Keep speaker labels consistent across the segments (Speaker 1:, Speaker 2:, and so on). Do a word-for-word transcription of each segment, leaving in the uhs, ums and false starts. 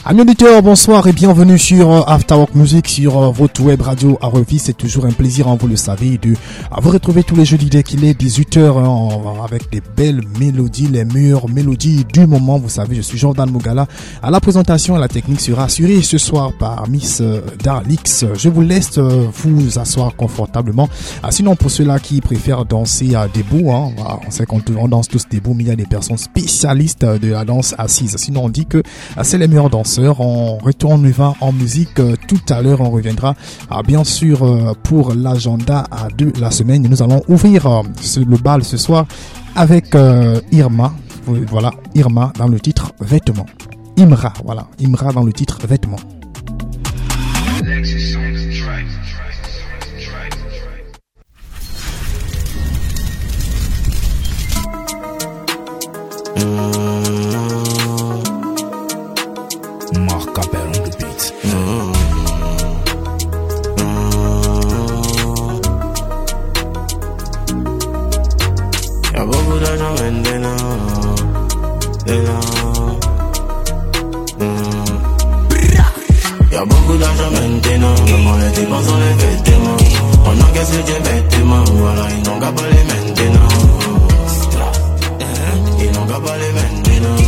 Speaker 1: Amis auditeurs, bonsoir et bienvenue sur After Work Music sur votre web radio à Revue. C'est toujours un plaisir, hein, vous le savez, de vous retrouver tous les jeudis dès qu'il est dix-huit heures, hein, avec des belles mélodies, les meilleures mélodies du moment. Vous savez, je suis Jordan Mogala. À la présentation, la technique sera assurée ce soir par Miss Darlix. Je vous laisse vous asseoir confortablement. Sinon, pour ceux-là qui préfèrent danser debout, hein, on sait qu'on danse tous debout, mais il y a des personnes spécialistes de la danse assise. Sinon, on dit que c'est les meilleurs danseurs. On retourne en musique euh, tout à l'heure. On reviendra ah, bien sûr euh, pour l'agenda ah, de la semaine. Nous allons ouvrir euh, ce, le bal ce soir avec euh, Irma. Voilà, Irma dans le titre Vêtements. Imra, voilà, Imra dans le titre Vêtements.
Speaker 2: Y'a beaucoup d'argent maintenant, maman les dépenses dans les vêtements. On encaisse le Dieu vêtements, voilà, ils n'ont qu'à pas les maintenant. Ils n'ont qu'à pas les maintenant.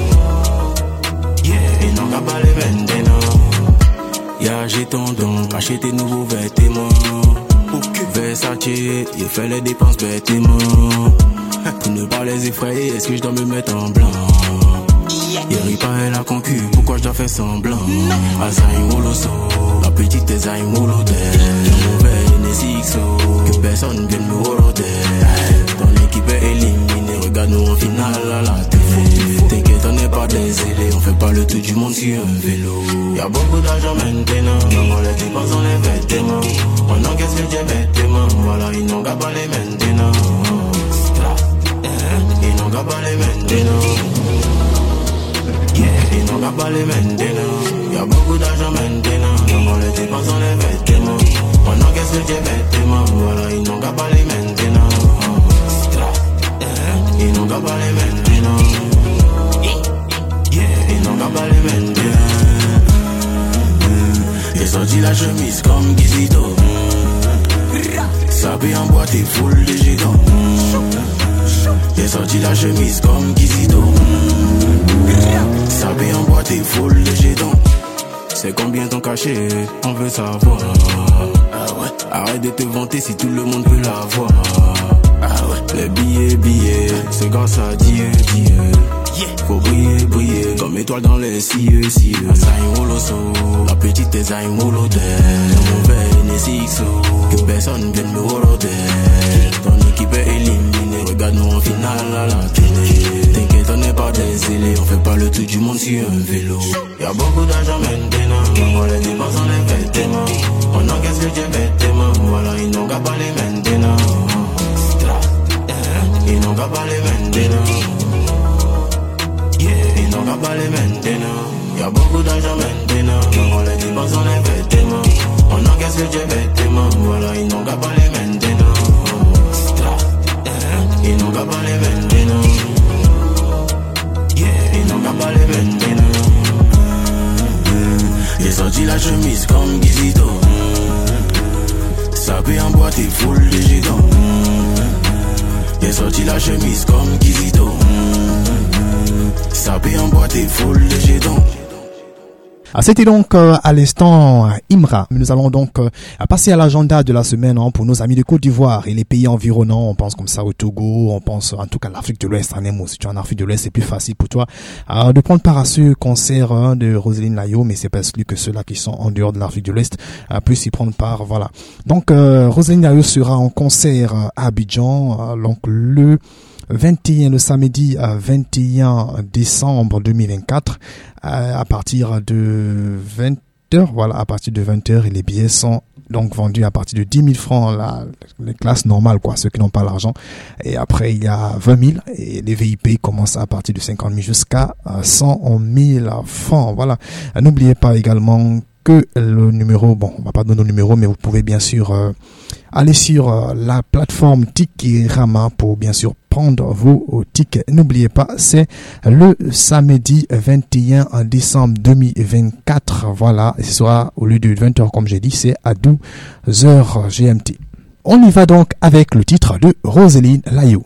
Speaker 2: Yeah, ils n'ont qu'à pas les maintenant. Y'a jeton donc, acheter nouveaux vêtements. Versace, il fait les dépenses vêtements. Pour ne pas les effrayer, est-ce que je dois me mettre en blanc? Y'a pas la concu, pourquoi je dois faire semblant? Azaï Moloso, la petite est Zaï Molodé. Mauvais Nesixo, que personne vienne me rôder. Ton équipe est éliminée, regarde-nous en finale à la télé. T'inquiète, on n'est pas désolé, on fait pas le tour du monde sur un vélo. Y'a beaucoup d'argent maintenant, maman les dépenses dans les vêtements. On encaisse le Dieu vêtements, voilà, ils n'ont qu'à pas les maintenant. Ils n'ont qu'à pas les maintenant. Yeah, ils n'ont qu'à pas les maintenant. Y'a beaucoup d'argent maintenant, maman les dépenses dans les vêtements. On encaisse le Dieu vêtements, voilà, ils n'ont qu'à pas les maintenant. Ils n'ont qu'à pas les maintenant. Yeah, ils n'ont qu'à pas les maintenant. J'ai sorti la chemise comme Gizito. Sapé en boîte et full de gédon. J'ai sorti la chemise comme Gizito. Sapé en boîte et full de gédon. C'est combien ton cachet, on veut savoir. Ah ouais. Arrête de te vanter si tout le monde peut l'avoir. Ah ouais. Les billets, billets, c'est grâce à Dieu, Dieu. Yeah. Faut briller, briller, comme étoile dans les cieux, cieux. Zaï Moloso, la petite est Zaï Molodé. Mauvais Nesixo, que personne vienne me rôder. Ton équipe est éliminée, regarde-nous en finale à la télé. T'inquiète, on n'est pas désolé, on fait pas le tour du monde sur un vélo. Y'a beaucoup d'argent maintenant, maman les dépenses dans les vêtements. On encaisse le Dieu vêtements, voilà, ils n'ont qu'à pas les maintenant. Ils n'ont qu'à pas les maintenant. Yeah, ils n'ont qu'à pas les maintenant. Y'a beaucoup d'argent maintenant, maman les dépenses dans les vêtements. On encaisse le Dieu vêtements, voilà, ils n'ont qu'à pas les maintenant. Ils n'ont qu'à pas les maintenant. Yeah, ils n'ont qu'à pas les maintenant. J'ai sorti la chemise comme Gizito. Sapé en boîte et full de gédon. J'ai sorti la chemise comme Gizito. Sapé en boîte et full de gédon.
Speaker 1: Ah, c'était donc euh, à l'instant euh, Imra. Nous allons donc euh, passer à l'agenda de la semaine, hein, pour nos amis de Côte d'Ivoire et les pays environnants. On pense comme ça au Togo, on pense en tout cas à l'Afrique de l'Ouest. En Si tu es en Afrique de l'Ouest, c'est plus facile pour toi euh, de prendre part à ce concert, hein, de Roselyne Layo, mais c'est pas exclu que ceux-là qui sont en dehors de l'Afrique de l'Ouest euh, puissent y prendre part. Voilà. Donc euh, Roselyne Layo sera en concert à Abidjan, euh, donc le vingt et un, le samedi vingt et un décembre deux mille vingt-quatre, à partir de vingt heures, voilà, à partir de vingt heures, et les billets sont donc vendus à partir de dix mille francs, la, les classes normales, quoi, ceux qui n'ont pas l'argent. Et après, il y a vingt mille, et les V I P commencent à partir de cinquante mille jusqu'à cent mille francs. Voilà. N'oubliez pas également que le numéro, bon, on va pas donner le numéro, mais vous pouvez bien sûr euh, aller sur euh, la plateforme Tikirama pour bien sûr prendre prendre vos tickets. N'oubliez pas, c'est le samedi vingt et un décembre deux mille vingt-quatre. Voilà, ce sera au lieu de vingt heures comme j'ai dit, c'est à douze heures G M T. On y va donc avec le titre de Roseline Layou.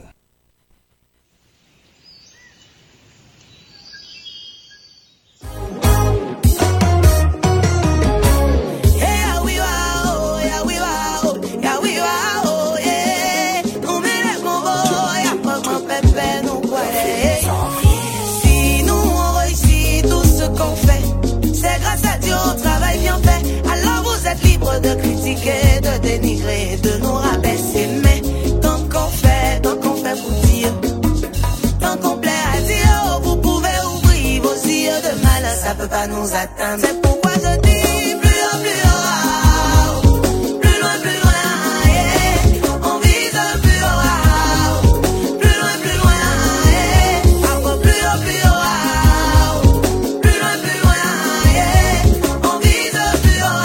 Speaker 3: De critiquer, de dénigrer, de nous rabaisser. Mais tant qu'on fait, tant qu'on fait pour dire, tant qu'on plaît à dire, vous pouvez ouvrir vos yeux de mal, ça peut pas nous atteindre. C'est pourquoi je dis plus haut, plus haut, plus loin, plus loin, yeah. On vise plus haut, plus loin, plus loin, yeah. Encore plus haut, plus haut, plus loin, plus loin, yeah. On vise plus haut.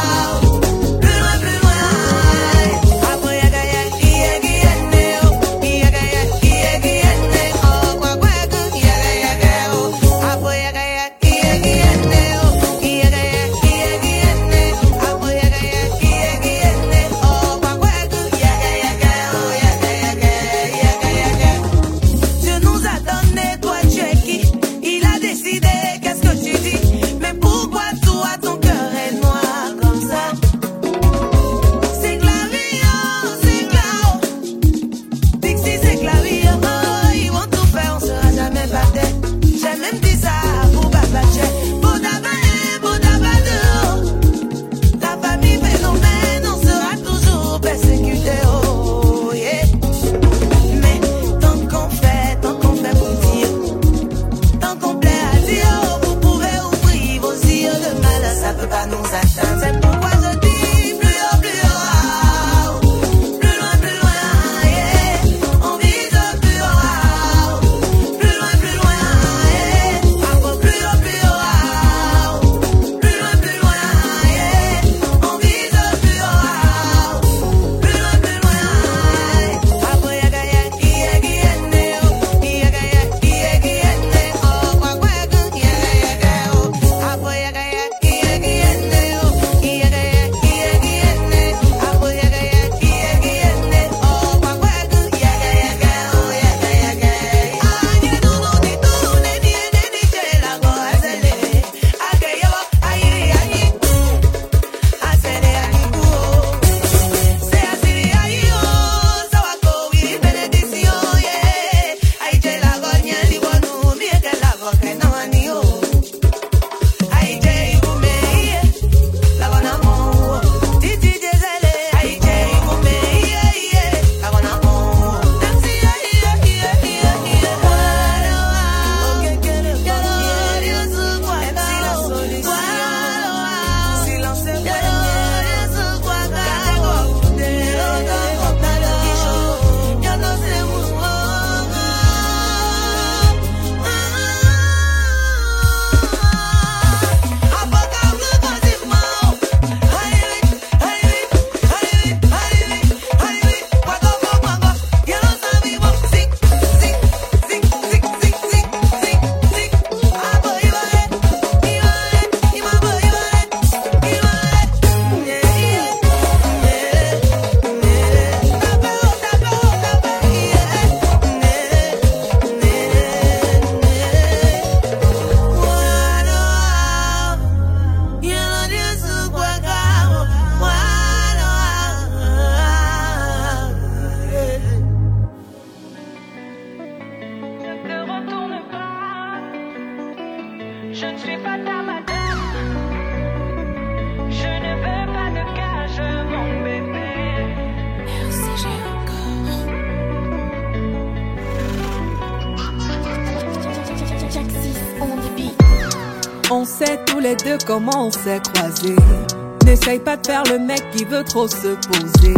Speaker 4: On sait tous les deux comment on s'est croisés. N'essaye pas de faire le mec qui veut trop se poser.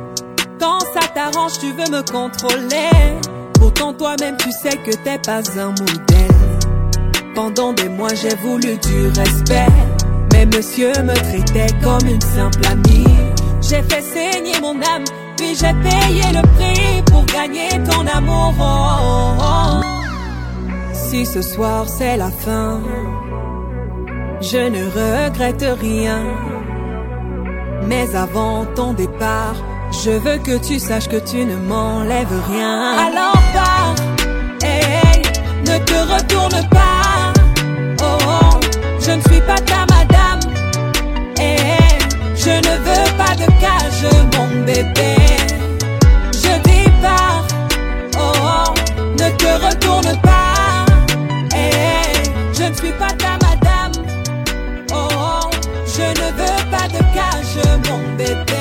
Speaker 4: Quand ça t'arrange, tu veux me contrôler. Pourtant toi-même tu sais que t'es pas un modèle. Pendant des mois j'ai voulu du respect, mais monsieur me traitait comme une simple amie. J'ai fait saigner mon âme Oui, j'ai payé le prix pour gagner ton amour. Oh, oh, oh. Si ce soir c'est la fin, je ne regrette rien. Mais avant ton départ, je veux que tu saches que tu ne m'enlèves rien. Alors pars, hey, hey, ne te retourne pas. Oh, oh, je ne suis pas ta madame. Hey, hey, je ne veux pas de cage, mon bébé. Je dis pars, oh, oh, ne te retourne pas. Hey, hey, je ne suis pas ta madame. Oh, oh, je ne veux pas de cage, mon bébé.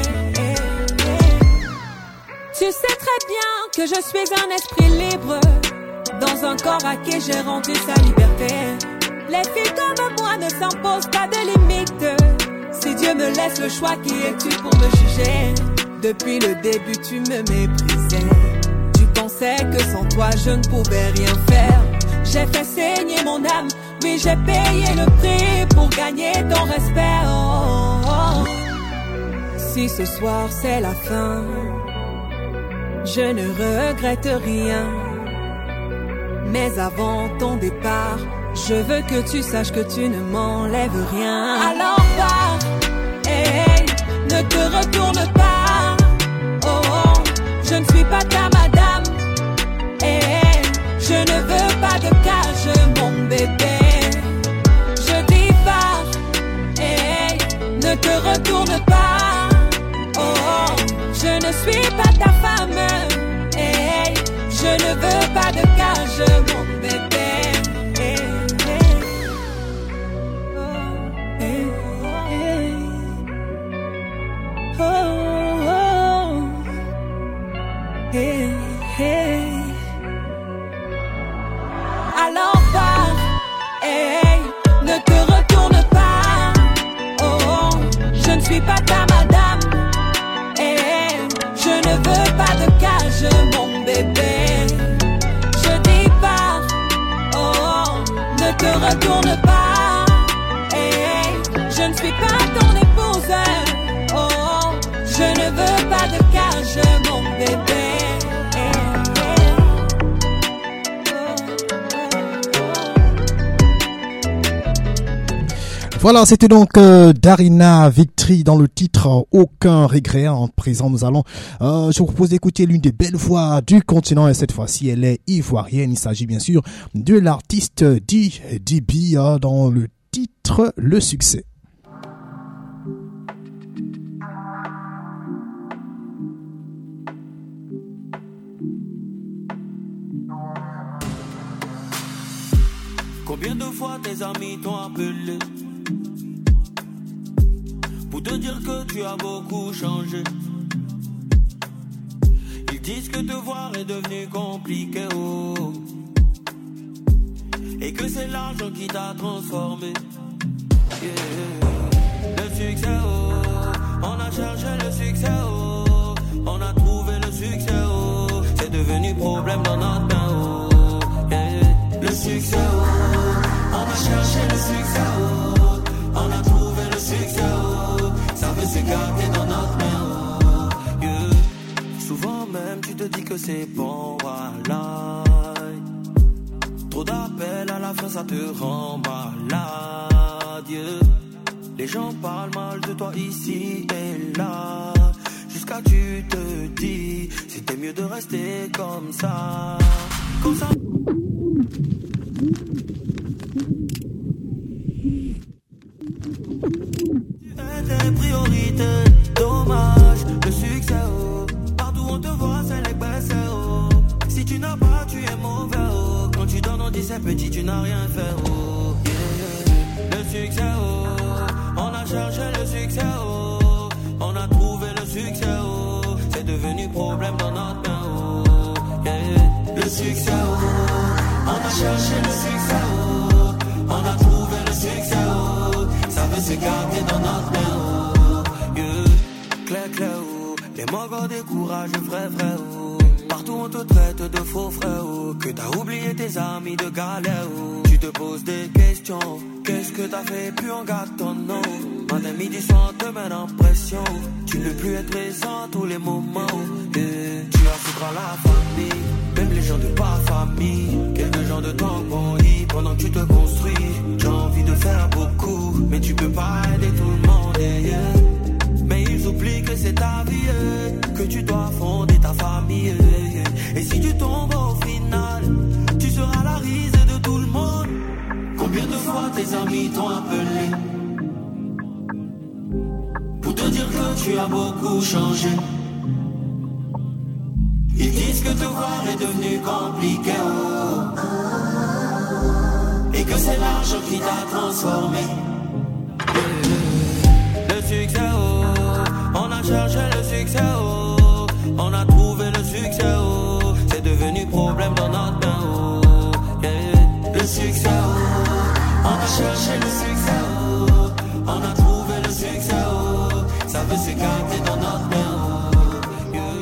Speaker 4: Tu sais très bien que je suis un esprit libre, dans un corps à qui j'ai rendu sa liberté. Les filles comme moi ne s'imposent pas de limites. Si Dieu me laisse le choix, qui es-tu pour me juger? Depuis le début tu me méprisais. Tu pensais que sans toi je ne pouvais rien faire. J'ai fait saigner mon âme, oui j'ai payé le prix pour gagner ton respect. Oh, oh, oh. Si ce soir c'est la fin, je ne regrette rien. Mais avant ton départ, je veux que tu saches que tu ne m'enlèves rien. Alors pars, hey, hey, ne te retourne pas. Oh, oh, je ne suis pas ta madame. Hey, hey, je ne veux pas de cage, mon bébé. Je dis pars, hey, hey, ne te retourne pas. Oh, oh, je ne suis pas ta femme. Hey, je ne veux pas de cage, mon bébé. Hey, hey. Oh, hey, hey. Oh, oh. Hey, hey. Alors pars, hey, ne te retourne pas. Oh, oh, je ne suis pas ta madame. Je ne veux pas de cage, mon bébé. Je dis pas, oh, oh, ne te retourne pas. Hey, je ne suis pas ton épouse. Oh, oh, je ne veux pas de cage, mon bébé.
Speaker 1: Voilà, c'était donc euh, Darina Victory dans le titre euh, Aucun regret. En présent, nous allons, euh, je vous propose d'écouter l'une des belles voix du continent et cette fois-ci, elle est ivoirienne. Il s'agit bien sûr de l'artiste D D B euh, dans le titre Le Succès.
Speaker 2: Combien de fois tes amis t'ont appelé pour te dire que tu as beaucoup changé? Ils disent que te voir est devenu compliqué, oh, et que c'est l'argent qui t'a transformé. Yeah. Le succès, oh, on a cherché le succès, oh, on a trouvé le succès, oh, c'est devenu problème dans notre main, oh, yeah. Le succès, oh, on a cherché le succès, oh, on a trouvé le succès, oh, ça veut se garder dans notre main, oh, yeah. Souvent même tu te dis que c'est bon, voilà. Trop d'appels à la fin ça te rend malade, yeah. Les gens parlent mal de toi ici et là, jusqu'à tu te dis c'était mieux de rester comme ça, comme ça. Tes priorités, dommage, le succès, oh, partout on te voit c'est les baisses, oh, si tu n'as pas tu es mauvais, oh, quand tu donnes on dit c'est petit tu n'as rien fait, oh, yeah. Le succès, oh, on a cherché le succès, oh, on a trouvé le succès, oh, c'est devenu problème dans notre main, oh, yeah. Le succès, oh, on a cherché le succès, oh, on a trouvé le succès, oh, ça veut se garder dans notre main, oh, yeah. Clair, clair, oh, les mots découragent, vrai, vrai, oh, partout on te traite de faux frère, oh, que t'as oublié tes amis de galère, oh, tu
Speaker 5: te poses des questions. Qu'est-ce que t'as fait, plus on garde ton nom. Matin, midi, soir, te met en pression. Tu ne veux plus être présent tous les moments. Et tu as souffert à la famille, même les gens de pas famille. Quelques gens de ton pays, pendant que tu te construis. J'ai envie de faire beaucoup, mais tu peux pas aider tout le monde. Yeah. Mais ils oublient que c'est ta vie, yeah, que tu dois fonder ta famille. Yeah. Et si tu tombes au final, tu seras la risée de tout le monde. Combien de fois tes amis t'ont appelé pour te dire que tu as beaucoup changé. Ils disent que te voir est devenu compliqué, oh. Et que c'est l'argent qui t'a transformé. Le succès, oh, on a cherché le succès, oh, on a trouvé le succès, oh, c'est devenu problème dans notre main, oh, yeah. Le succès, oh, on a cherché le succès, oh, on a trouvé le succès, oh, ça veut s'écarter dans notre main, oh, yeah.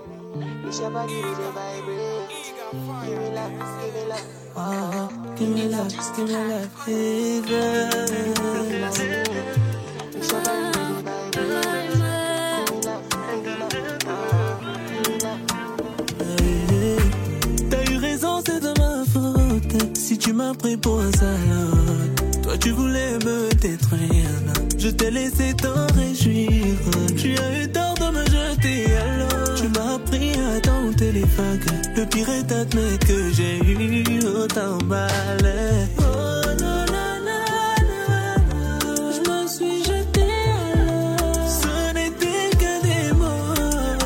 Speaker 5: Oh, give me love, give me love, give me love. T'as eu raison, c'est de ma faute. Si tu m'as pris pour un salope, toi tu voulais me détruire. Je t'ai laissé t'en réjouir. Tu as eu tort de me jeter à l'eau. Tu m'as appris à ton téléphone. Le pire est d'admettre que j'ai eu autant mal. Oh non, non, non, non. Je me suis jeté à l'eau. Ce n'était que des mots.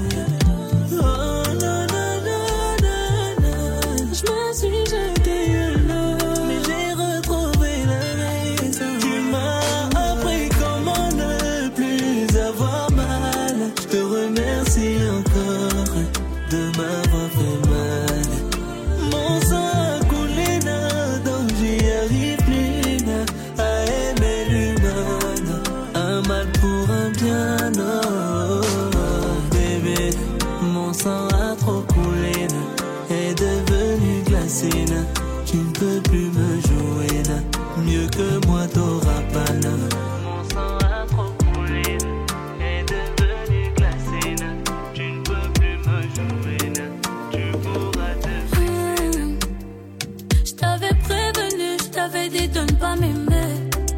Speaker 5: Oh non, non, non, non, non. Je me suis jeté à l'eau. Mais j'ai retrouvé la raison. Tu m'as appris comment ne plus avoir mal. Je te remercie encore de m'avoir fait mal. Mon sang a coulé là, donc j'y arrive plus là, à aimer l'humain. Un mal pour un bien, non, bébé. Mon sang a trop coulé là, est devenu glacé là. Tu ne peux plus me jouer là, mieux que moi t'auras pas là. Mon sang a trop coulé là, est devenu glacé là. Tu ne peux plus me jouer là, tu pourras te faire.
Speaker 6: Mmh. Je t'avais prévenu, je t'avais dit de ne pas m'aimer.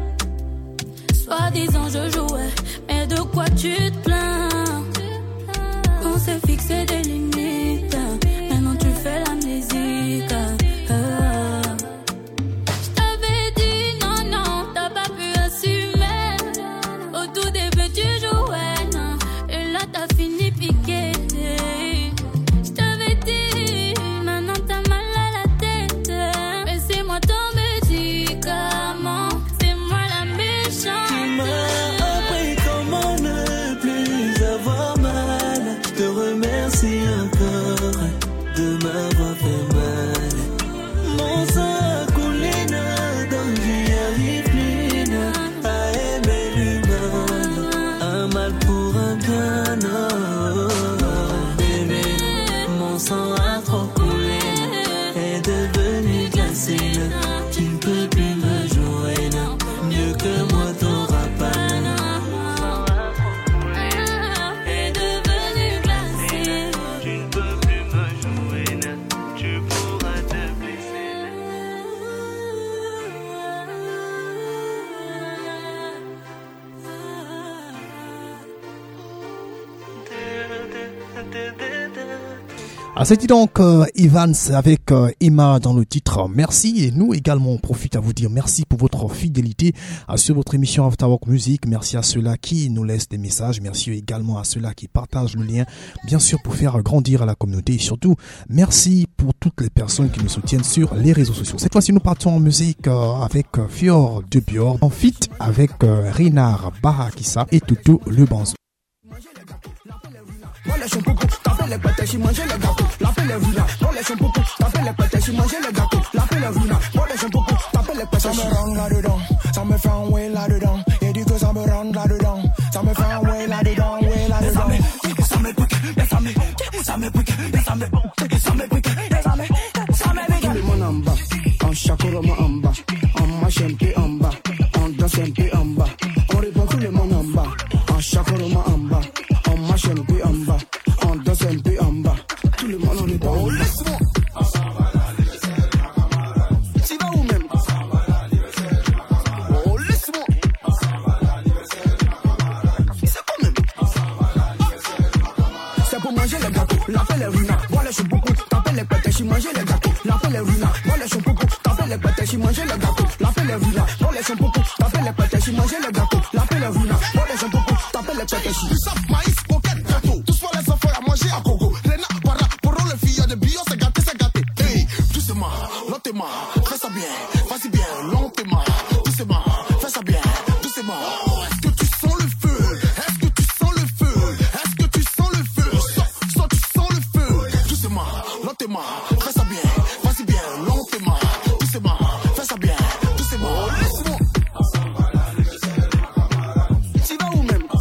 Speaker 6: Soi-disant je jouais, mais de quoi tu te plains? On s'est fixé des limites, maintenant tu fais la musique. Euh. Je t'avais dit non, non, t'as pas pu assumer. Au tout début tu jouais, non, et là t'as fini piqué. Je t'avais dit, maintenant t'as mal à la tête, mais c'est moi ton médicament, c'est moi la méchante.
Speaker 5: Tu m'as appris comment ne plus avoir mal. Je te remercie encore de m'avoir fait mal. Mon sang a coulé là, donc j'y arrive plus là, à aimer l'humain. Un mal pour un bien, non, bébé. Mon sang a trop coulé là, est devenu glacé là. Tu ne peux plus me jouer là, mieux que moi t'auras pas là. Mon sang a trop coulé là, est devenu glacé. Tu ne peux plus me jouer là, tu pourras te blesser.
Speaker 1: Ah, c'était donc euh, Evans avec euh, Emma dans le titre Merci, et nous également on profite à vous dire merci pour votre fidélité euh, sur votre émission After Work Music. Merci à ceux-là qui nous laissent des messages, merci également à ceux-là qui partagent le lien, bien sûr pour faire grandir la communauté, et surtout merci pour toutes les personnes qui nous soutiennent sur les réseaux sociaux. Cette fois-ci nous partons en musique euh, avec euh, Fior de Bior en feat avec euh, Renard Barakissa et Toutou le Banzo.
Speaker 7: Moi les champoupous, t'as fait les pâtés, j'y mangeais les gâteaux. La fait les vina, moi les champoupous, t'as fait les pâtés, j'y mangeais les gâteaux. La fait les vina, moi les champoupous, t'as fait les pâtés. Ça me rend là-dedans, ça me fait un way là-dedans. Il dit que ça me rend là-dedans, ça me fait un way là-dedans, way là-dedans. Ça me pique, ça me pique, ça me pique, ça me pique, ça me pique, ça me pique, ça me pique. Tout le monde en bas, en chaque roman en l'appelle Rina. Moi les choupoukou, t'appelles les pêtes, j'y manger les gâteaux. L'appelle Rina. Moi les choupoukou, t'appelles les pêtes, j'y manger les gâteaux. L'appelle Rina. Moi les choupoukou, t'appelles les pêtes, j'y manger les gâteaux. L'appelle Rina. Moi les choupoukou, t'appelles les pêtes, j'y.
Speaker 8: Bissap, maïs, coquette, gâteau. Tous fois les enfants à manger à gogo. Rena, para, pour les filles de bio, c'est gâté, c'est gâté. Hey, doucement, lentement, fais ça bien, vas-y bien, lentement, doucement, fais ça bien, doucement. Est-ce que tu sens le feu? Est-ce que tu sens le feu? Est-ce que tu sens le feu? Sens, sens, tu sens le feu. Doucement, lentement, fais ça bien, vas-y bien, lentement, doucement, fais ça bien, doucement. Laisse-moi. Tu vas où même?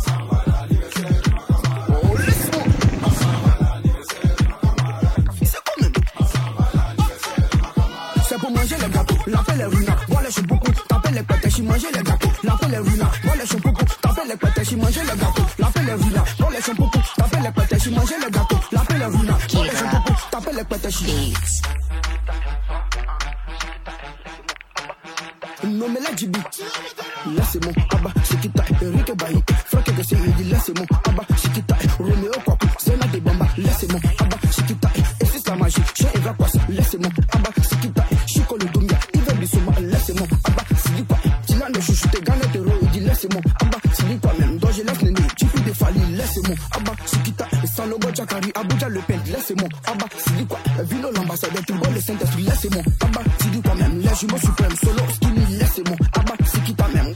Speaker 8: Oh, laisse-moi. C'est quoi même?
Speaker 7: C'est pour manger les gâteaux, l'appelle Rina. Moi les choupoukou, t'appelles les pêtes, j'y manger les gâteaux. L'appelle Rina. Moi les choupoukou, t'appelles les pêtes, j'y manger les gâteaux. L'appelle Rina. Moi les choupoukou, t'appelles les pêtes, j'y manger les gâteaux. L'appelle Rina. Moi les choupoukou, t'appelles les pêtes, j'y. Non mais là Djibi, laissez-moi, Abba, Shikita, Eric Bayi, Franck que c'est dit, laissez-moi, Abba, Shikita, Roméo Kwaku, Zena de Bamba, laissez-moi, Abba, Shikita, et c'est la magie, j'ai évacué, laissez-moi, Abba, Shikita, Chico le Dumia, Iver Bissoma, laissez-moi, Abba, Sidi quoi, Tilan de chouchoute, Gana de Ro, il dit laissez-moi, Abba, Sidi quoi même, dont je laisse Néné, Tifu de Fali, laissez-moi, Abba, Shikita, sans logo Jakari, Abuja le Pent, laissez-moi, Abba, Sidi quoi, Vino l'ambassadeur, tout le bon, le Saint-Esprit, laissez-moi, Abba, Sidi quoi même, les jumeaux suprêmes, solo, skinny, laissez-moi, Abba, Sikita même.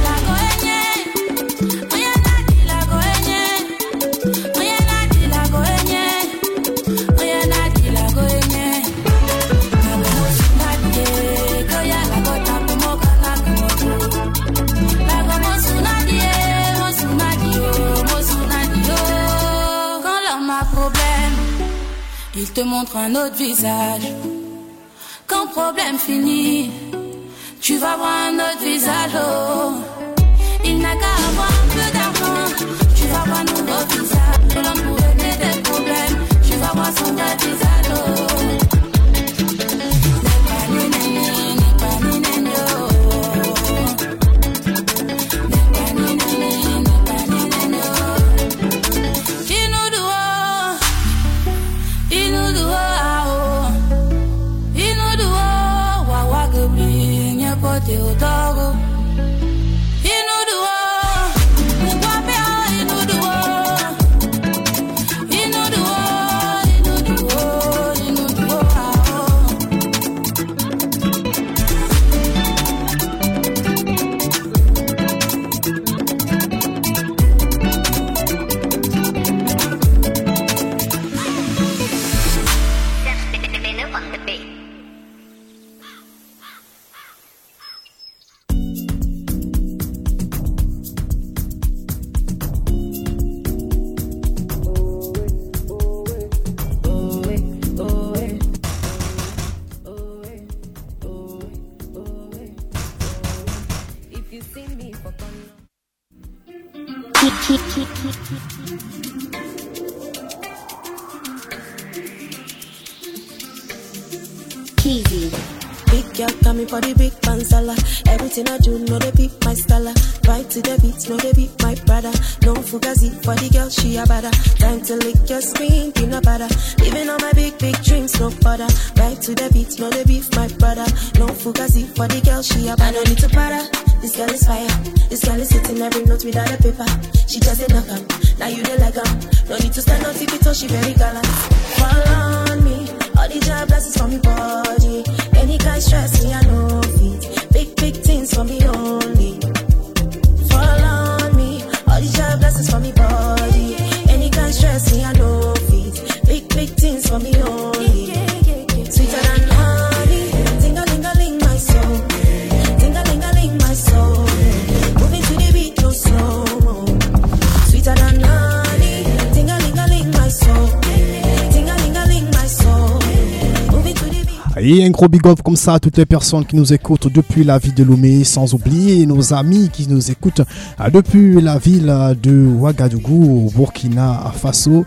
Speaker 6: Go je te montre un autre visage. Quand problème fini, tu vas voir un autre visage. Oh. Il n'a qu'à avoir un peu d'argent, tu vas voir un nouveau visage. De l'homme pour régler des problèmes, tu vas voir son vrai visage. Oh. Teodogo, Inuduo, Mukwapia, Inuduo, Inuduo, Inuduo, Inuduo,
Speaker 9: Big girl coming for the big pansala. Everything I do, know they beat my style. Right to the beat, know they beat my brother. No fugazi for the girl, she a bada. Time to lick your screen, peanut butter. Living on my big, big dreams, no bother. Right to the beat, know they beat my brother. No fugazi for the girl, she a bada. I don't need to bother. This girl is fire. This girl is hitting every note without a paper. She just a knock em. Now you the like em. No need to stand on T V, so she very gallant. Fall on me. All the job blessings for me body. Any guy stress me, I know feet. Big, big things for me only. Fall on me. All the job blessings for me body. Any guy stress me, I know feet. Big, big things for me only. Sweeter than honey. Ting-a-ling-a-ling my soul. Ting-a-ling-a-ling my soul. Moving to the beat, no slow-mo. Sweeter than honey. Ting-a-ling-a-ling my soul. Ting-a-ling-a-ling my soul.
Speaker 1: Et un gros big up comme ça à toutes les personnes qui nous écoutent depuis la ville de Lomé, sans oublier nos amis qui nous écoutent depuis la ville de Ouagadougou au Burkina Faso.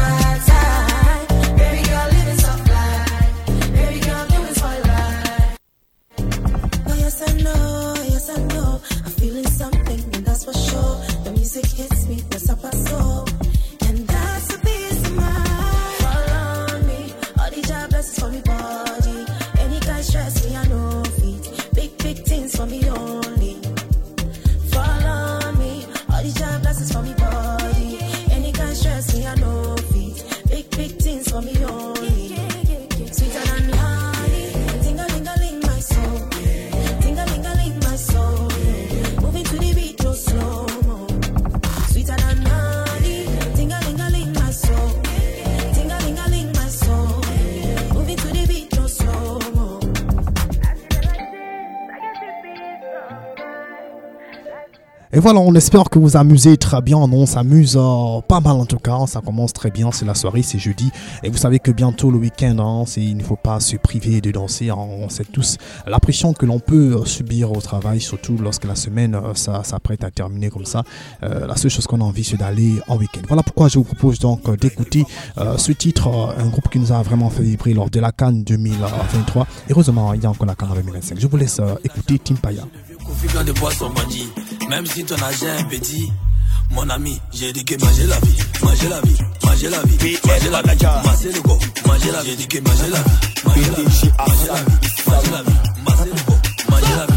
Speaker 1: Et voilà, on espère que vous amusez très bien. On s'amuse euh, pas mal en tout cas. Ça commence très bien. C'est la soirée, c'est jeudi. Et vous savez que bientôt le week-end, hein, c'est, il ne faut pas se priver de danser. Hein. On sait tous la pression que l'on peut euh, subir au travail, surtout lorsque la semaine euh, ça s'apprête à terminer comme ça. Euh, la seule chose qu'on a envie, c'est d'aller en week-end. Voilà pourquoi je vous propose donc euh, d'écouter euh, ce titre, euh, un groupe qui nous a vraiment fait vibrer lors de la Cannes deux mille vingt-trois. Heureusement, il y a encore la Cannes deux mille vingt-cinq. Je vous laisse euh, écouter Timpaya.
Speaker 5: Configurant de boissons bandit, même si ton âge est petit. Mon ami, j'ai dit que manger la vie, manger la vie, manger la vie, manger la vie, masser le go, manger la vie, j'ai dit que manger la vie, manger la vie, manger la vie, manger la vie, masser le go, manger la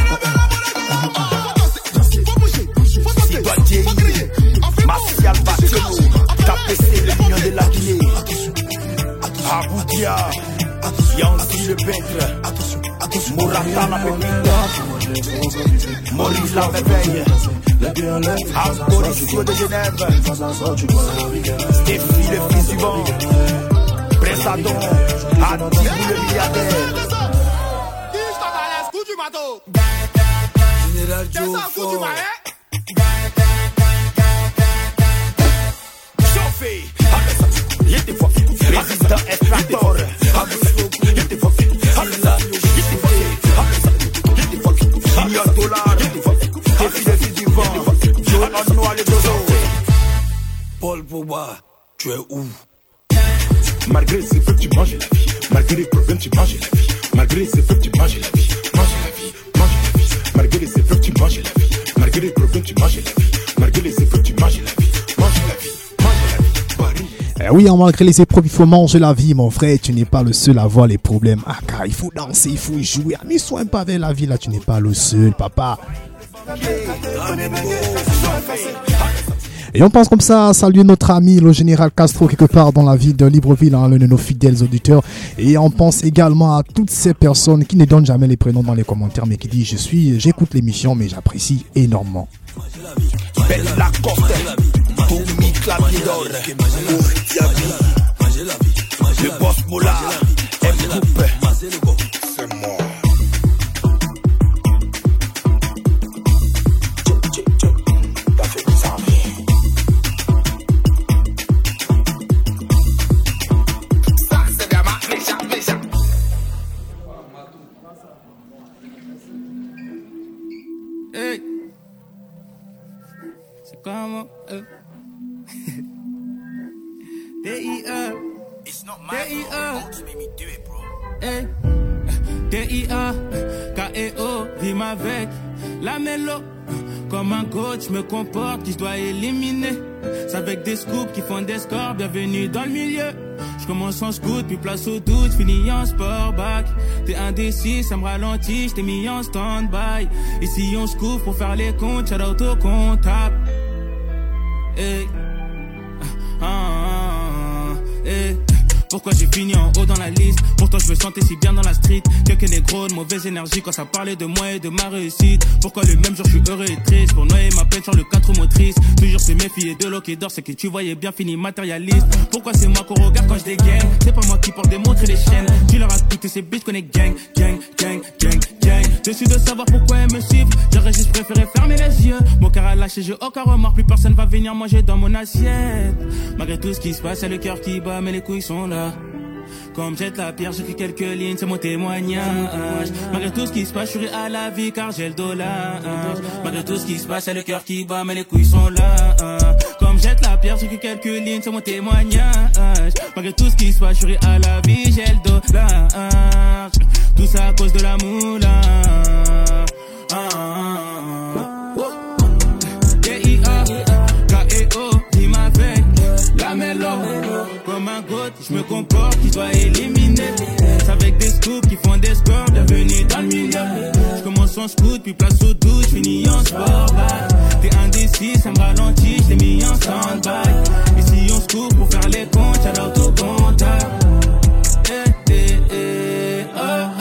Speaker 5: vie. Si toi t'es Martial Baccheno, t'as pété le million de la Guinée. Aboudia, Yancy le peintre, Mourata la pépite, Maurice la réveille, Amborisco de Genève, Stéphie le fils du vent, Pressadon, Adibou le milliardaire. Général Joe Fort, chauffé, avec ça, il était fort, président F.
Speaker 10: Paul Pogba, tu es où?
Speaker 8: Malgré les effets, tu manges la vie. Malgré les problèmes, tu manges la vie. Malgré les effets, tu manges la vie. Mange la vie, mange la vie. Malgré les effets, tu manges la vie. Malgré les problèmes, tu manges la vie. Malgré les effets, tu manges la vie. Mange la vie, mange la vie. Paris.
Speaker 1: Eh oui, hein, malgré les épreuves, il faut manger la vie, mon frère. Tu n'es pas le seul à avoir les problèmes. Ah, car il faut danser, il faut jouer. Amuse-toi un peu avec la vie, là. Tu n'es pas le seul, papa. Et on pense comme ça à saluer notre ami le général Castro quelque part dans la ville de Libreville, hein, l'un de nos fidèles auditeurs. Et on pense également à toutes ces personnes qui ne donnent jamais les prénoms dans les commentaires mais qui disent je suis, j'écoute l'émission mais j'apprécie énormément.
Speaker 10: Bella Corte, Tommy Clapidor, le boss Mola, M. Coupe, c'est moi.
Speaker 11: Hey. C'est comment euh. D I E D I E Hey. D I A K E O rime avec la mélo. Comme un coach me comporte qui je dois éliminer. C'est avec des scoops qui font des scores. Bienvenue dans le milieu. Je commence en scout, puis place au doute, finis en sport back. T'es indécis, ça me ralentit, j't'ai mis en stand-by. Ici on se couvre pour faire les comptes, shout out au comptable. Hey. Ah, ah, ah, hey. Pourquoi j'ai fini en haut dans la liste? Pourtant je me sentais si bien dans la street. Quelques négros de mauvaise énergie quand ça parlait de moi et de ma réussite. Pourquoi le même jour je suis heureux et triste? Pour noyer ma peine sur le quatre motrices. Toujours se méfier de l'eau qui dort, c'est que tu voyais bien fini matérialiste. Pourquoi c'est moi qu'on regarde quand je dégaine? C'est pas moi qui porte des montres et des chaînes. Tu leur as coûté ces bitches qu'on est gang, gang, gang, gang, gang. Déçu de savoir pourquoi elles me suivent. J'aurais juste préféré fermer les yeux. Mon cœur a lâché, j'ai aucun remords. Plus personne va venir manger dans mon assiette. Malgré tout ce qui se passe, c'est le cœur qui bat, mais les couilles sont là. Comme jette la pierre, j'écris quelques lignes, c'est mon témoignage. Malgré tout ce qui se passe, je suis à la vie car j'ai le dollar. Malgré tout ce qui se passe, c'est le cœur qui bat, mais les couilles sont là. Comme jette la pierre, j'écris quelques lignes, c'est mon témoignage. Malgré tout ce qui se passe, je suis à la vie, j'ai le dollar. Tout ça à cause de la moula. D I A K E O rime avec la mélo. Comme un goth, je me comporte, qui doit éliminer. C'est avec des scoops qui font des scores, bienvenue dans le milieu. Je commence en scout, puis place au doute, je finis en sport. T'es indécis, ça me ralentit, je t'ai mis en stand-by. Ici on se couvre pour faire les comptes, shout out au comptable. Eh, eh, eh, oh,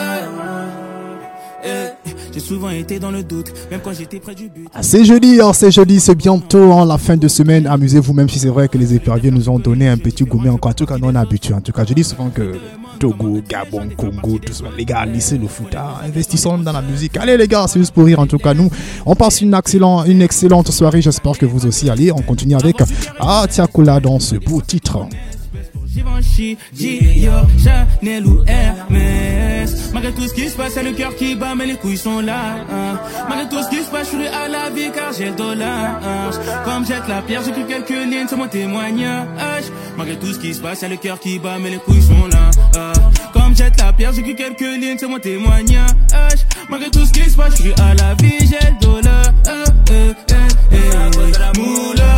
Speaker 11: eh, eh. J'ai souvent été dans le doute, même quand j'étais près du but.
Speaker 1: Ah, c'est jeudi, hein, c'est jeudi, c'est bientôt hein, la fin de semaine. Amusez-vous, même si c'est vrai que les éperviers nous ont donné un petit gourmet encore. En tout cas, nous on est habitués. En tout cas, je dis souvent que Togo, Gabon, Congo, tout ça. Les gars, lycée le foot, hein, investissons dans la musique. Allez les gars, c'est juste pour rire. En tout cas, nous, on passe une excellente, une excellente soirée. J'espère que vous aussi. Allez, on continue avec Ah Tiakola dans ce beau titre.
Speaker 11: Givenchy, Dior, Chanel ou Hermès. Malgré tout ce qui se passe, c'est le cœur qui bat, mais les couilles sont là. Hein. Malgré tout ce qui se passe, je suis à la vie car j'ai le dollar. Hein. Comme jette la pierre, j'écris quelques lignes, c'est mon témoignage. Malgré tout ce qui se passe, c'est le cœur qui bat, mais les couilles sont là. Hein. Comme jette la pierre, j'écris quelques lignes, c'est mon témoignage. Malgré tout ce qui se passe, je suis à la vie, j'ai le dollar. Hein. Eh, eh, eh, moula.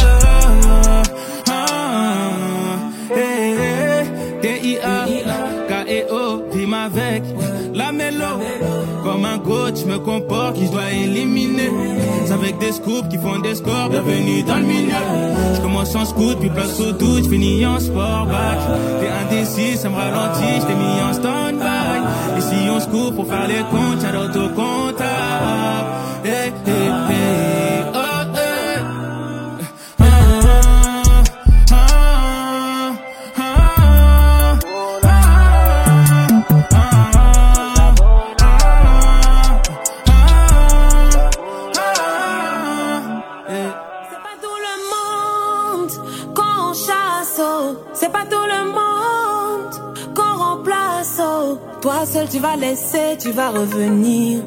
Speaker 11: D I A K E O rime avec la mélo. Comme un coach, je me comporte, qui je dois éliminer. C'est avec des scoops qui font des scores, bienvenue dans le milieu. Je commence en scout, puis place au doute, je finis en sport back. T'es indécis, ça me ralentit, je t'ai mis en stand-by. Ici on se court pour faire les comptes, shout out au comptable. Hey, hey, hey, oh.
Speaker 9: C'est pas tout le monde qu'on remplace. Oh. Toi seul tu vas laisser, tu vas revenir.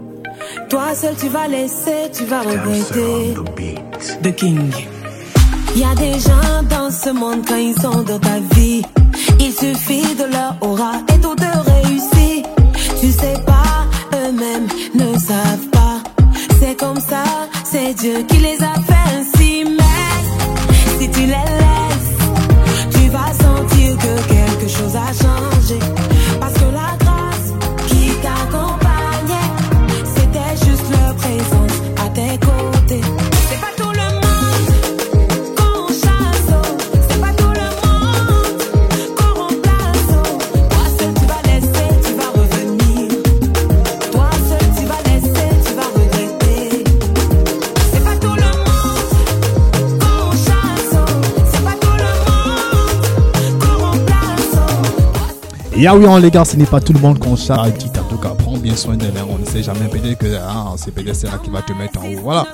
Speaker 9: Toi seul tu vas laisser, tu vas regretter.
Speaker 10: The King.
Speaker 9: Y a des gens dans ce monde quand ils sont dans ta vie, il suffit de leur aura et tout te réussit. Tu sais pas, eux-mêmes ne savent pas. C'est comme ça, c'est Dieu qui les a fait ainsi. Mais si tu les laisses, tu vas sentir que quelque chose a changé. Parce que la grâce qui t'accompagnait, c'était juste leur présence à tes côtés. C'est pas tout le monde qu'on chasse, c'est pas tout le monde qu'on remplace. Toi seul tu vas laisser, tu vas revenir. Toi seul tu vas laisser, tu vas regretter. C'est pas tout le monde qu'on chasse, c'est pas tout le monde qu'on remplace.
Speaker 1: Et ah oui, hein, les gars, ce n'est pas tout le monde qu'on charge. Dit en tout cas, prends bien soin d'elle. On ne sait jamais, peut-être que ah, c'est peut-être celle-là qui va te mettre en haut. Voilà.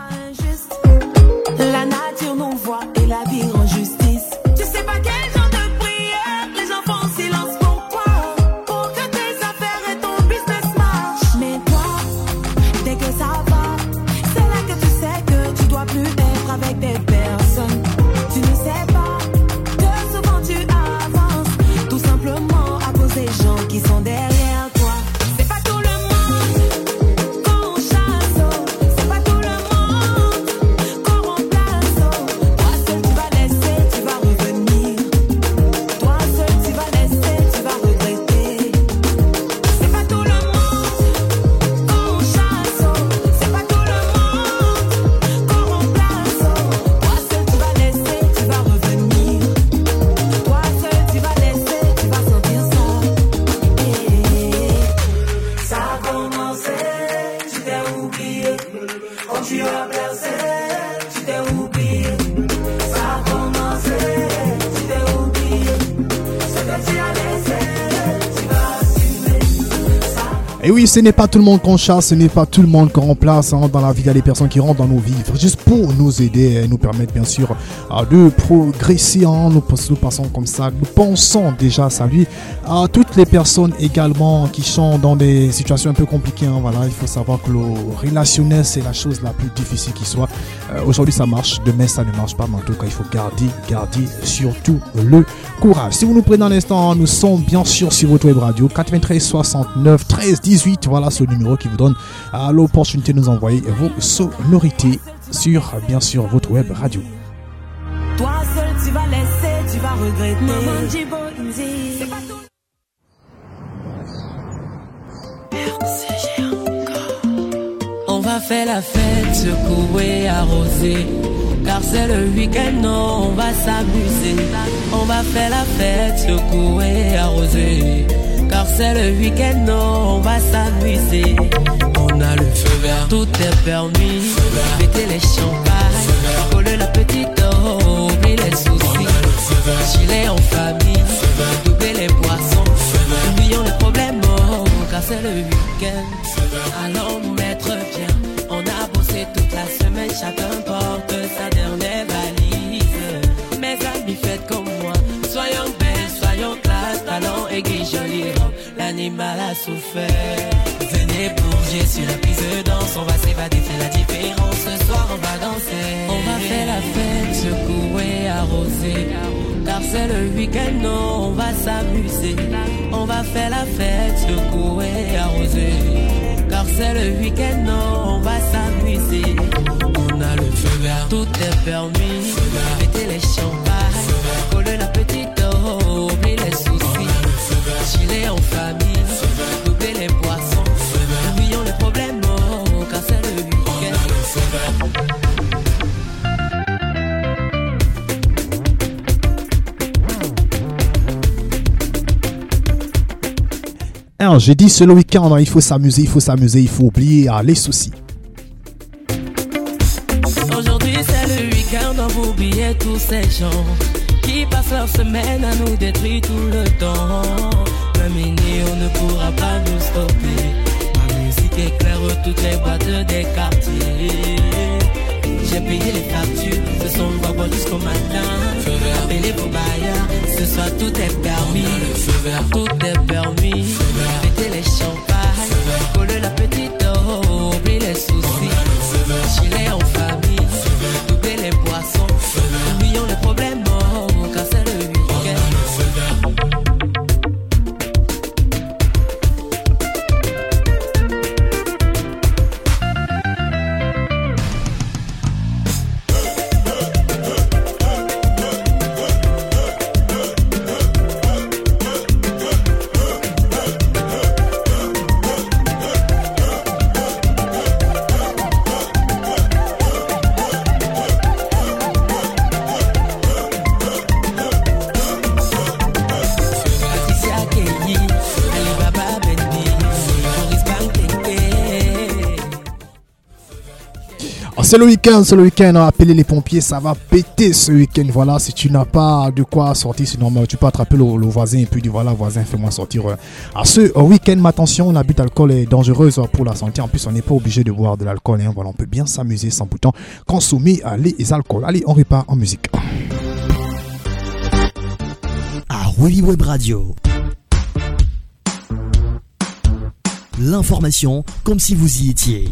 Speaker 9: La nature nous voit et la vie rend justice. Tu sais pas quel genre de prière les gens font en silence. Pourquoi? Pour que tes affaires et ton business marchent. Mais toi, dès que ça va, c'est là que tu sais que tu dois plus être avec des personnes. Tu ne sais pas que souvent tu avances, tout simplement à cause des gens qui sont derrière toi. C'est pas tout le monde qu'on chasse, c'est pas tout le monde qu'on remplace. Toi seul tu vas laisser, tu vas revenir. Toi seul tu vas laisser, tu vas regretter. C'est pas tout le monde qu'on chasse, c'est pas tout le monde qu'on remplace. Toi seul tu vas laisser, tu vas revenir. Toi seul tu vas laisser, tu vas sentir ça. Ça a commencé, tu t'es oublié. Quand tu as percé, tu t'es oublié. Ça a commencé, tu t'es oublié. Ce que tu as laissé, tu vas assumer. Ça
Speaker 1: Et oui, ce n'est pas tout le monde qu'on chasse, ce n'est pas tout le monde qu'on remplace hein, dans la vie. Il y a des personnes qui rentrent dans nos vies juste pour nous aider et nous permettre bien sûr euh, de progresser. Hein. Nous, nous passons comme ça, nous pensons déjà à lui. À toutes les personnes également qui sont dans des situations un peu compliquées. Hein, voilà, il faut savoir que le relationnel, c'est la chose la plus difficile qui soit. Euh, aujourd'hui, ça marche, demain, ça ne marche pas. Mais en tout cas, il faut garder, garder surtout le courage. Si vous nous prenez un instant, nous sommes bien sûr sur votre web radio quatre-vingt-treize soixante-neuf treize dix-huit. Voilà ce numéro qui vous donne à l'opportunité de nous envoyer vos sonorités sur bien sûr votre web radio.
Speaker 9: toi seul tu vas laisser, tu vas regretter. Maman Djibo Inzi. C'est pas tout.
Speaker 12: On va faire la fête, secouer, arroser. Car c'est le week-end, non, on va s'amuser. On va faire la fête, secouer, arroser. Car c'est le week-end, non, on va s'amuser. On a le feu vert, tout est permis. Péter les champagnes, coller la petite eau, oublie les soucis. Chiller en famille, doubler les poissons. Oublions les problèmes, oh, car c'est le week-end. Allons nous mettre bien. On a bossé toute la semaine, chacun porte sa dernière valise. Mes amis, faites comme moi, soyons belles, soyons classe, talent aiguille, jolie robe, l'animal a souffert. Venez plonger sur la piste de danse, on va s'évader, faire la différence, ce soir on va danser. On va faire la fête, secouer, arroser, car c'est le week-end, non, on va s'amuser. On va faire la fête, secouer, arroser, car c'est le week-end, non, on va s'amuser. On a le feu vert, tout est permis. Péter les champagnes, coller la petite eau, oublie les soucis. Chiller en famille, doubler les poissons. Oublions les problèmes, oh, car c'est le week-end.
Speaker 1: Alors, j'ai dit c'est le week-end, il faut s'amuser, il faut s'amuser, il faut oublier ah, les soucis.
Speaker 12: Aujourd'hui c'est le week-end, on va oublier tous ces gens qui passent leur semaine à nous détruire tout le temps. Le mini, on ne pourra pas nous stopper. Ma musique éclaire toutes les boîtes des quartiers. J'ai payé les factures, ce sont va boire jusqu'au matin. Appelez vos bailleurs, ce soir tout est permis. Tout est permis. Péter les champagnes, coller la petite eau, oublie les soucis. Chiller en famille, doubler les poissons.
Speaker 1: C'est le week-end, c'est le week-end. Appelez les pompiers, ça va péter ce week-end. Voilà, si tu n'as pas de quoi sortir, sinon tu peux attraper le, le voisin et puis dire voilà, voisin, fais-moi sortir. À ce week-end, mais attention, l'abus d'alcool est dangereuse pour la santé. En plus, on n'est pas obligé de boire de l'alcool. Hein. Voilà, on peut bien s'amuser sans pourtant consommer les alcools. Allez, on repart en musique.
Speaker 13: À Wally Web Radio. L'information comme si vous y étiez.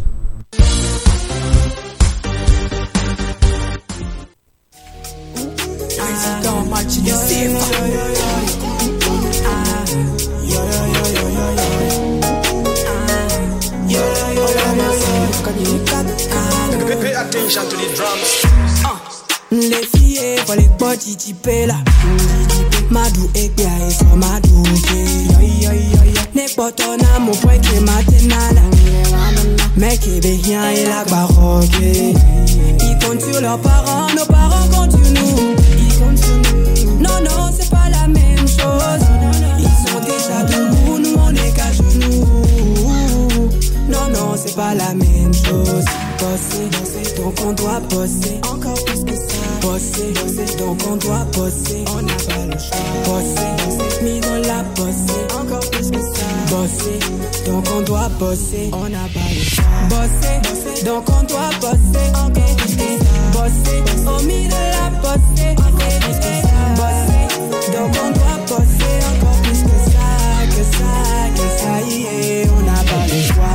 Speaker 14: Pay attention to the drums.
Speaker 15: Les filles, pour les body typés là. Madou et bien, ils sont madou. N'est pas ton âme au point que matinale. Mec, il est bien, il a baroque. Ils comptent sur leurs parents, nos parents comptent sur nous. Ils comptent sur nous. Non, non, c'est pas la même chose. Ils sont déjà debout, nous on est qu'à genoux. Non, non, c'est pas la même chose. Bosser, bosser, donc on doit bosser. Encore plus que ça. Bosser, bosser, donc on doit bosser. On n'a pas le choix. Bosser, bosser, mis dans la bosser. Encore plus que ça. Bosser, donc on doit bosser. On n'a pas le choix. Bosser, bosser, donc on doit bosser. Encore plus que ça. Bosser, au milieu de la bosser. Encore plus que ça. Bosser, donc on doit bosser. Encore plus que ça, que ça, que ça y est. On n'a pas le choix.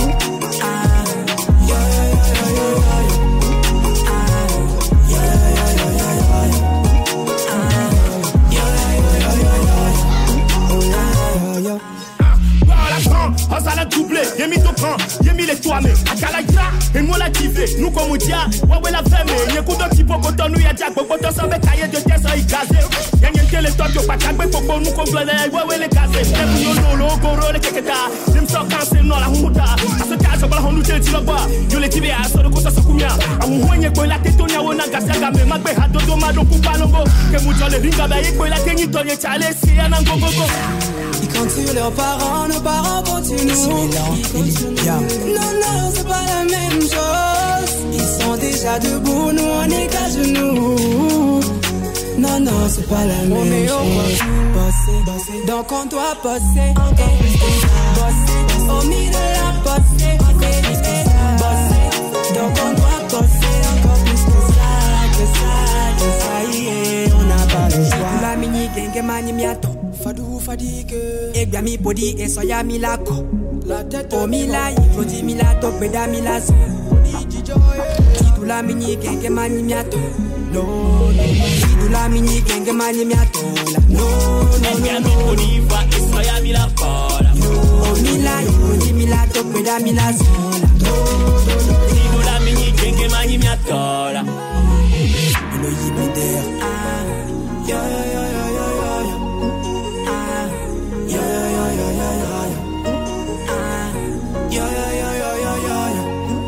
Speaker 16: Osala doublé, y'a mis ton camp, y'a mis les toits, mais à Kalaïra, et moi la tifé, nous comme on dit, ouais, la femme, y'a coup de petit peu quand nous y'a dit, pour qu'on s'en met cahier de tête, ça y gazé. Y'a rien que les toits, y'a pas qu'à pour qu'on nous complète, ouais, les gazés. Et nous, nous, nous, goro, les keketa, j'aime me sors quand c'est non, la humuta. À ce cas, je vais en nous dire, tu vas voir, y'a les tibés à ce que ça se coumia. À mon moyen, quoi, la tête, on y a on a gassé, mais ma bête, à dodo, ma don, pour pas l'ongo. Que mon jolé, ringa, bah, y'a quoi, la tête, on y a chalé, c'est un ango, gogo.
Speaker 15: Ils comptent sur leurs parents, nos parents continuent. Non, non, c'est pas la même chose. Ils sont déjà debout, nous on est qu'à genoux. Non, non, c'est pas la même chose. Bosser, bosser, donc on doit bosser. Encore plus que ça. Bosser, au milieu de la bosser. Bosser, donc on doit bosser. Encore plus que ça, que ça, que ça y est. On n'a pas le choix. La mini gang mani miato. Fadou fadigue. Et bien mi body et soya mi la ko. La tête au milai, Jodi mila to peda mila so. Kidu la mini genge mani miato. No, no. Kidu la mini genge mani miato. No, no, no. Mi body fa e soya mi la ko. No, milai, Jodi mila to peda mila so. No, no, no. Kidu la mini genge mani miato. Le yibider. Ah, yo yo yo yo yo yo. Ah, yo yo yo yo yo yo. Yo, yo, yo, yo, yo, yo, yo.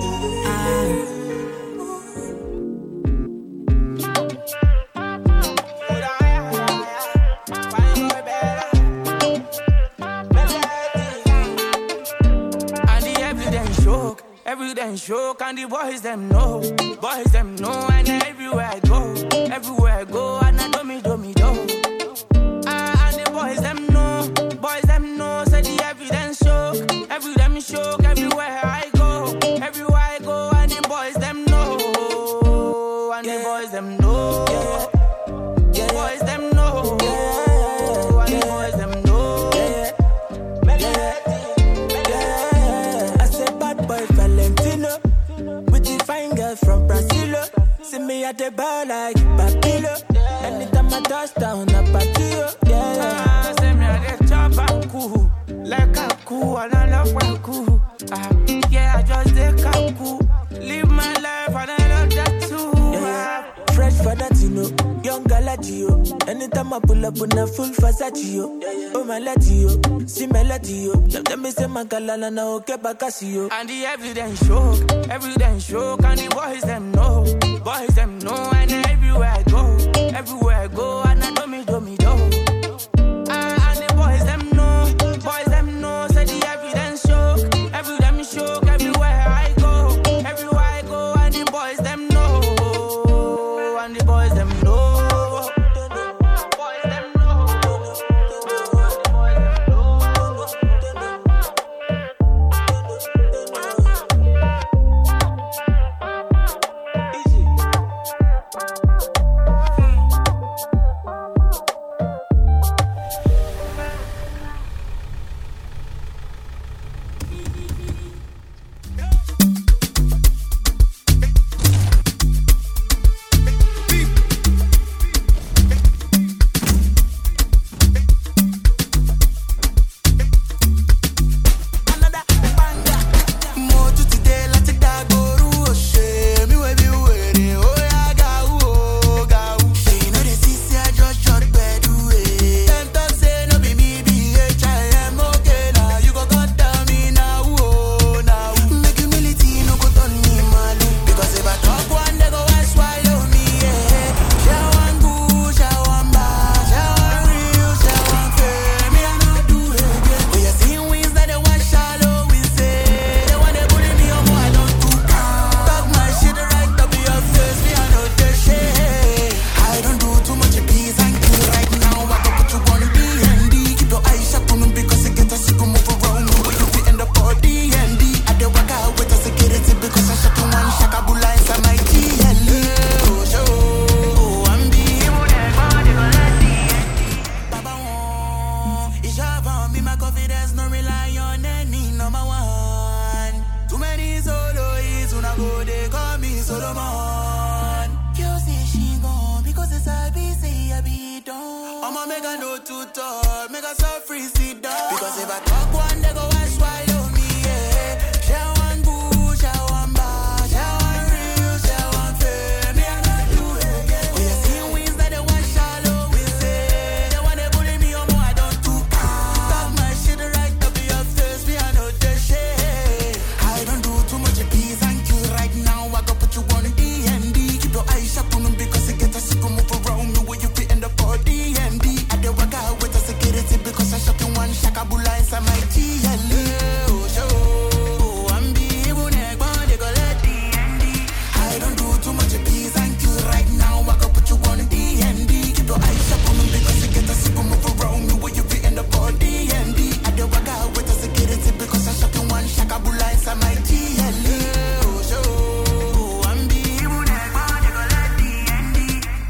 Speaker 11: And the evidence show, evidence show, and the boys them know, boys them know, and everywhere I go, everywhere I go, and I do me, do me, do. Ah, and the boys them know, boys them know, say the evidence show, evidence show, everywhere I go, everywhere I go, and the boys them know, and the boys them know, yeah, boys them know, and the boys them know,
Speaker 5: I said bad boy Valentino, with the fine girl from Brazil. See me at the bar like Papilo. Anytime I touch down, I party.
Speaker 11: yeah. Say me at the chop and cool, like a cool, and I love one cool. Uh, yeah, I just take a cool, live my life, and I love that too.
Speaker 5: Yeah. Fresh for that, you know, young Galatio. Anytime I pull up on a full Fasaccio. Oh, my Latio, see my Latio. Let me say my galana now, okay, Bacasio.
Speaker 11: And the evidence show, evidence show, and the boys them know, boys them know, and everywhere I go, everywhere I go, and I do me, do me, do. Ah, and the boys them know, boys them know, say the evidence show, evidence show, everywhere I go, everywhere I go, and the boys
Speaker 3: Solomon. You say she gone because it's I be say I be done. I'ma make her no too tall, make her so free sit down. Because if I talk one, they go and swallow me, yeah. She want boo, she want bar, she want real, she want fair. Me I not do it. Oh, you see wins that they want shallow, we say. They want to bully me, oh, more I don't do. Stop my shit right up in your face, me I know the shit. I don't do too much peace and you right now. I go put you on D and D. Keep your eyes shut on them because it get a sick move around me where you fit in the body and D. I do work out with the security because I shot in one shakabula inside my G L E. Oh, show, I'm be even egg, but they go let D and D. I don't do too much peace and you right now. I go put you on D and D. Keep your eyes shut on them because it get a sick move around me where you fit in the body and D. I do work out with the security because I shot in one shakabula inside my G L E. Oh, show, I'm be even egg, but they go let D and D.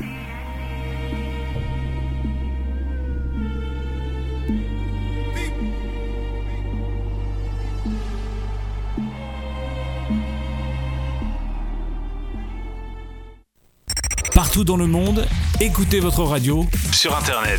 Speaker 17: Partout dans le monde, écoutez votre radio sur Internet.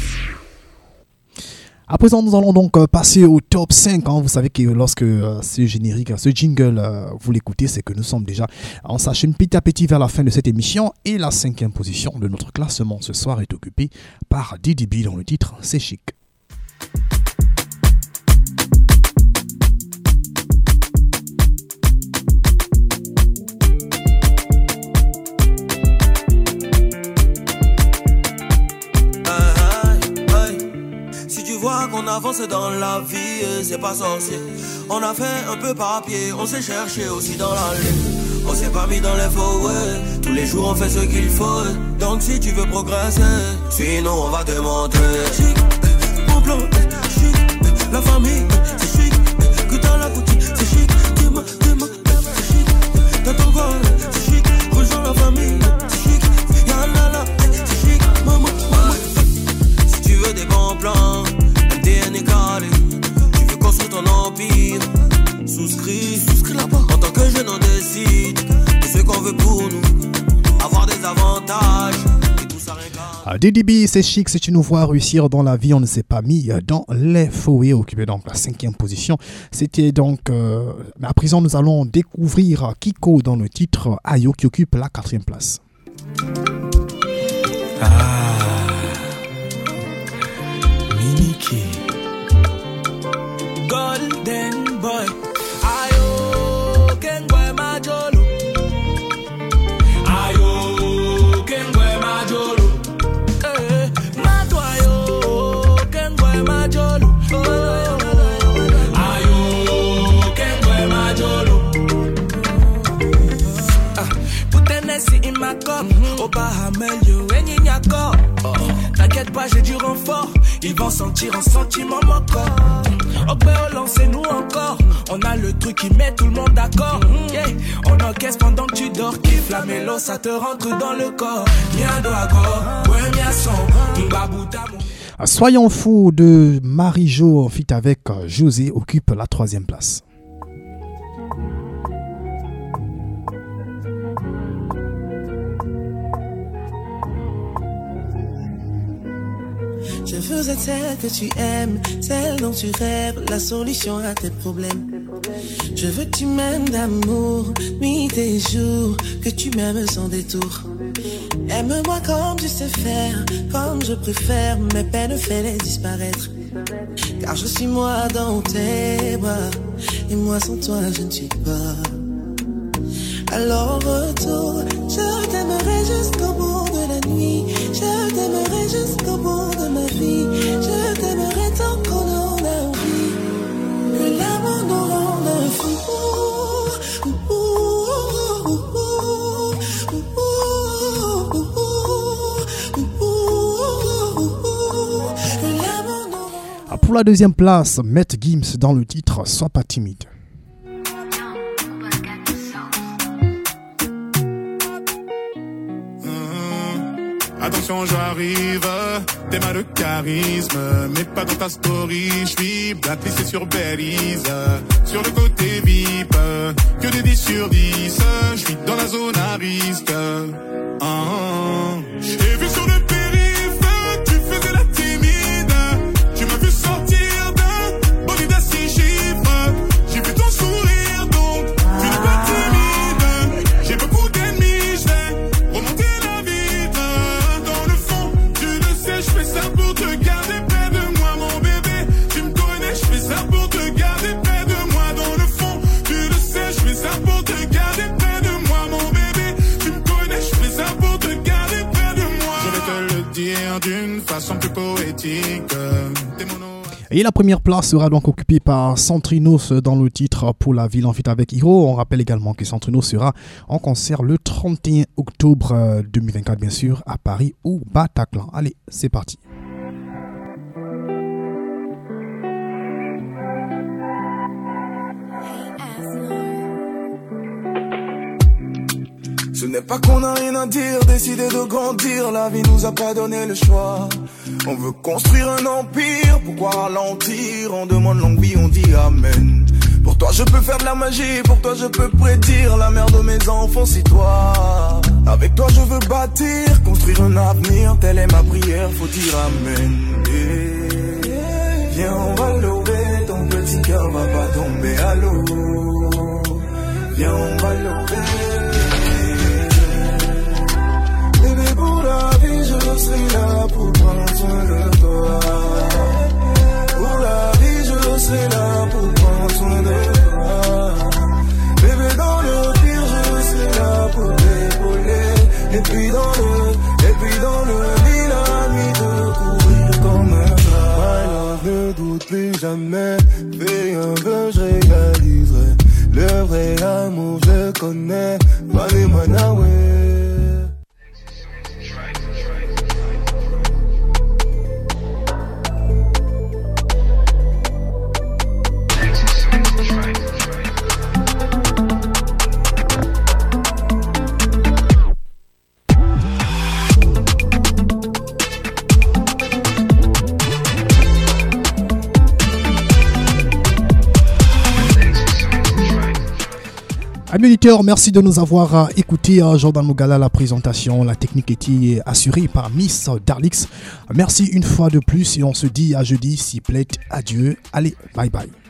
Speaker 1: À présent, nous allons donc euh, passer au top cinq. Hein. Vous savez que lorsque euh, ce générique, ce jingle, euh, vous l'écoutez, c'est que nous sommes déjà, on s'achemine petit à petit vers la fin de cette émission. Et la cinquième position de notre classement ce soir est occupée par D D B dont le titre C'est Chic.
Speaker 5: Qu'on avance dans la vie, c'est pas sorcier. On a fait un peu papier, on s'est cherché aussi dans la lune. On s'est pas mis dans les faux, ouais. Tous les jours on fait ce qu'il faut. Donc si tu veux progresser, sinon on va te montrer. Chic, mon plan, chic, la famille, c'est chic. Que dans la boutique, c'est chic. Dis-moi, dis-moi, c'est chic. Dans ton corps, c'est chic. Rejoins la famille, c'est chic. Y'a là, c'est chic. Maman, maman. Si tu veux des bons plans, D N A calé, tu veux construire ton empire. Souscris, souscris là-bas. En tant que jeune on décide de ce qu'on veut pour nous, avoir des avantages et tout ça réclame.
Speaker 1: D D B, c'est chic, si tu nous vois réussir dans la vie, on ne s'est pas mis dans les fouets, occupé donc la cinquième position. C'était donc, euh, à présent nous allons découvrir Kiko dans le titre Ayo qui occupe la quatrième place.
Speaker 11: Ah. Miniki Golden Boy Ayo Kengwe Majolo Ayo Kengwe Majolo Eh Mato Ayo Kengwe Majolo Ayo Kengwe Majolo Ah Put Hennessy in my cup Oba Hamelio Enyinyako T'inquiète pas j'ai du renfort. Ils vont sentir un sentiment mon corps. Obéo, lancez-nous encore. On a le truc qui met tout le monde d'accord. Yeah. On encaisse pendant que tu dors. Kiffe la mélo, ça te rentre dans le corps. Miado ago, ouais miason, mbabuta.
Speaker 1: Soyons fous de Marie-Jo fit avec José occupe la troisième place.
Speaker 9: Je veux être celle que tu aimes, celle dont tu rêves, la solution à tes problèmes. Je veux que tu m'aimes d'amour, nuit et jour, que tu m'aimes sans détour. Aime-moi comme tu sais faire, comme je préfère, mes peines fais-les disparaître. Car je suis moi dans tes bras, et moi sans toi je ne suis pas. Alors retour, je t'aimerai jusqu'au bout de la nuit. Je t'aimerai jusqu'au bout de ma vie. Je t'aimerai tant qu'on en a envie. Que l'amour nous rende fous.
Speaker 1: Pour la deuxième place, Matt Gims dans le titre Sois pas timide.
Speaker 18: Attention, j'arrive, t'es mal de charisme, mais pas dans ta story. J'suis blacklisté sur Belize, sur le côté V I P, que des dix sur dix. J'suis dans la zone à risque. Ah, ah. J'ai vu sur le périph', tu faisais la timide. Tu m'as vu sortir d'un bolide à six chiffres. J'ai vu ton sourire donc tu n'es pas timide. J'ai beaucoup d'ennemis, je vais remonter la vitre. Dans le fond, tu le sais, je fais ça pour te garder près de moi, mon bébé. Tu me connais, je fais ça pour te garder près de moi. Dans le fond, tu le sais, je fais ça pour te garder près de moi, mon bébé. Tu me connais, je fais ça pour te garder près de moi. Je vais te le dire d'une façon plus poétique. T'es mon
Speaker 1: Et la première place sera donc occupée par Centrinos dans le titre Pour la ville en feat avec Hiro. On rappelle également que Centrinos sera en concert le trente et un octobre deux mille vingt-quatre, bien sûr, à Paris ou Bataclan. Allez, c'est parti.
Speaker 7: Ce n'est pas qu'on a rien à dire, décidé de grandir, la vie nous a pas donné le choix. On veut construire un empire, pourquoi ralentir? On demande longue vie, on dit amen. Pour toi je peux faire de la magie, pour toi je peux prédire la mère de mes enfants, c'est toi. Avec toi je veux bâtir, construire un avenir, telle est ma prière, faut dire amen. Et viens on va lever, ton petit cœur va pas tomber à l'eau. Viens on va lever. Pour la vie, je serai là pour prendre soin de toi. Pour la vie, je serai là pour prendre soin de toi. Bébé, dans le pire, je serai là pour t'épauler. Et puis dans le, et puis dans le lit, la nuit de courir comme un chat. My love, ne doute plus jamais. Fais un vœu, je réaliserai. Le vrai amour, je connais. Mane Manawe.
Speaker 1: Amis auditeurs, merci de nous avoir écoutés. Jordan Mougala, la présentation, la technique était assurée par Miss Darlix. Merci une fois de plus et on se dit à jeudi, s'il plaît. Adieu. Allez, bye bye.